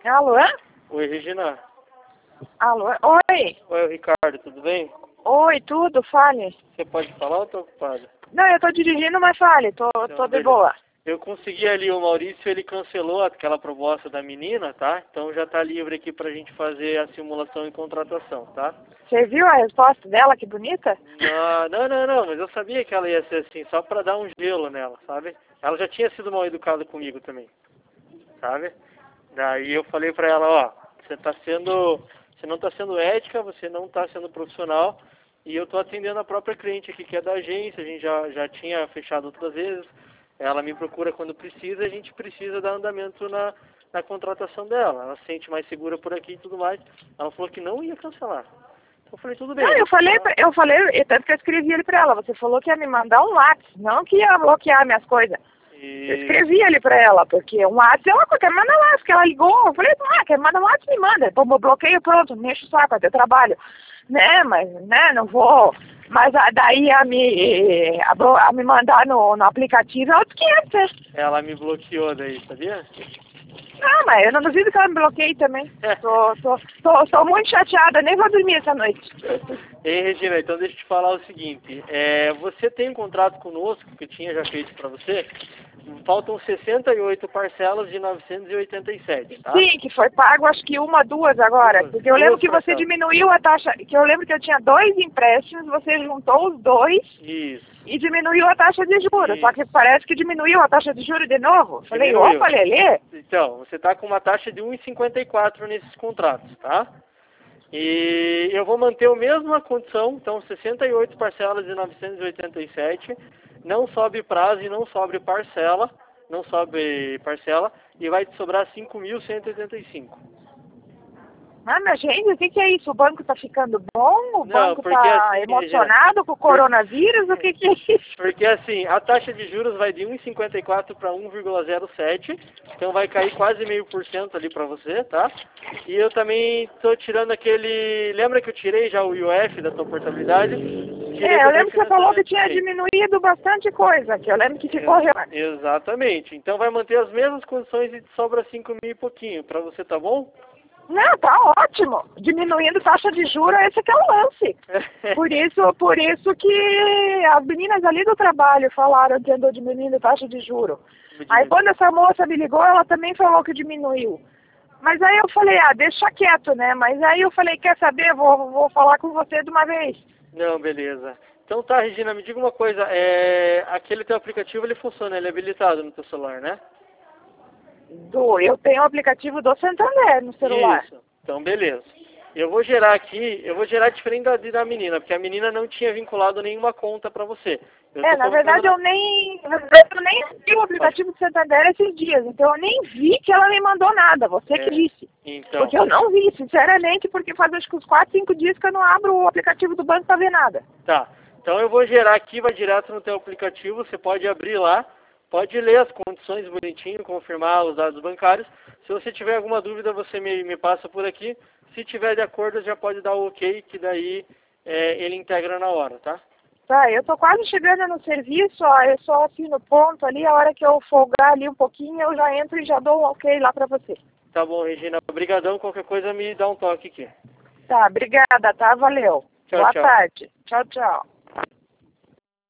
Alô? Oi, Regina. Alô? Oi. Oi, o Ricardo, tudo bem? Oi, tudo? Fale. Você pode falar ou tô ocupado? Não, eu tô dirigindo, mas fale. Tô de Beleza. boa. Eu consegui ali, o Maurício, ele cancelou aquela proposta da menina, tá? Então já tá livre aqui pra gente fazer a simulação e contratação, tá? Você viu a resposta dela? Que bonita? Não, mas eu sabia que ela ia ser assim, só pra dar um gelo nela, sabe? Ela já tinha sido mal educada comigo também, sabe? Daí eu falei pra ela, ó, você não tá sendo ética, você não tá sendo profissional, e eu tô atendendo a própria cliente aqui, que é da agência, a gente já tinha fechado outras vezes, ela me procura quando precisa, a gente precisa dar andamento na contratação dela, ela se sente mais segura por aqui e tudo mais. Ela falou que não ia cancelar. Então eu falei, tudo bem. Não, eu falei, tanto que eu escrevi ele pra ela. Você falou que ia me mandar um WhatsApp, não que ia bloquear minhas coisas. Eu escrevi ali pra ela, porque um WhatsApp é uma coisa, quer mandar lá, porque ela ligou, eu falei, quer mandar um WhatsApp, me manda. Pô, bloqueio, pronto, não enche o saco, até trabalho. Né, mas, né, não vou. Mas daí a me mandar no aplicativo é outros 500, né? Ela me bloqueou daí, sabia? Ah, mas eu não duvido que ela me bloqueie também. Tô muito chateada, nem vou dormir essa noite. Ei, Regina, então deixa eu te falar o seguinte. Você tem um contrato conosco, que eu tinha já feito para você. Faltam 68 parcelas de 987, tá? Sim, que foi pago acho que uma, duas agora. Porque eu lembro que você diminuiu a taxa, que eu lembro que eu tinha 2 empréstimos, você juntou os 2. Isso. E diminuiu a taxa de juros. Isso. Só que parece que diminuiu a taxa de juros de novo. Falei, opa, Lelê. Então, você está com uma taxa de 1,54 nesses contratos, tá? E eu vou manter a mesma condição, então 68 parcelas de 987, não sobe prazo e não sobe parcela, e vai te sobrar 5.185. Ah, minha gente, o que é isso? O banco tá ficando bom? O banco tá assim, emocionado com o coronavírus? O que é isso? Porque assim, a taxa de juros vai de 1,54 para 1,07, então vai cair quase 0,5% ali para você, tá? E eu também estou tirando aquele... Lembra que eu tirei já o IOF da tua portabilidade? Eu lembro que você falou que tinha diminuído bastante coisa, que eu lembro que ficou... Exatamente. Então vai manter as mesmas condições e sobra 5 mil e pouquinho. Para você tá bom? Não, tá ótimo. Diminuindo taxa de juros, esse que é o lance. Por isso que as meninas ali do trabalho falaram que andou diminuindo taxa de juros. Aí quando essa moça me ligou, ela também falou que diminuiu. Mas aí eu falei, deixa quieto, né? Mas aí eu falei, quer saber, vou falar com você de uma vez. Não, beleza. Então tá, Regina, me diga uma coisa, aquele teu aplicativo, ele funciona, ele é habilitado no teu celular, né? Eu tenho o aplicativo do Santander no celular. Isso, então beleza. Eu vou gerar diferente da menina, porque a menina não tinha vinculado nenhuma conta para você. Na verdade eu nem vi o aplicativo do Santander esses dias, então eu nem vi que ela me mandou nada, você que disse. Então. Porque eu não vi, sinceramente, porque faz acho que uns 4, 5 dias que eu não abro o aplicativo do banco para ver nada. Tá, então eu vou gerar aqui, vai direto no teu aplicativo, você pode abrir lá, pode ler as condições bonitinho, confirmar os dados bancários. Se você tiver alguma dúvida, você me passa por aqui. Se tiver de acordo, já pode dar o ok, que daí ele integra na hora, tá? Tá, eu tô quase chegando no serviço, eu só assino ponto ali, a hora que eu folgar ali um pouquinho, eu já entro e já dou um ok lá pra você. Tá bom, Regina. Obrigadão, qualquer coisa me dá um toque aqui. Tá, obrigada, tá? Valeu. Tchau, Boa tchau. tarde. Tchau, tchau.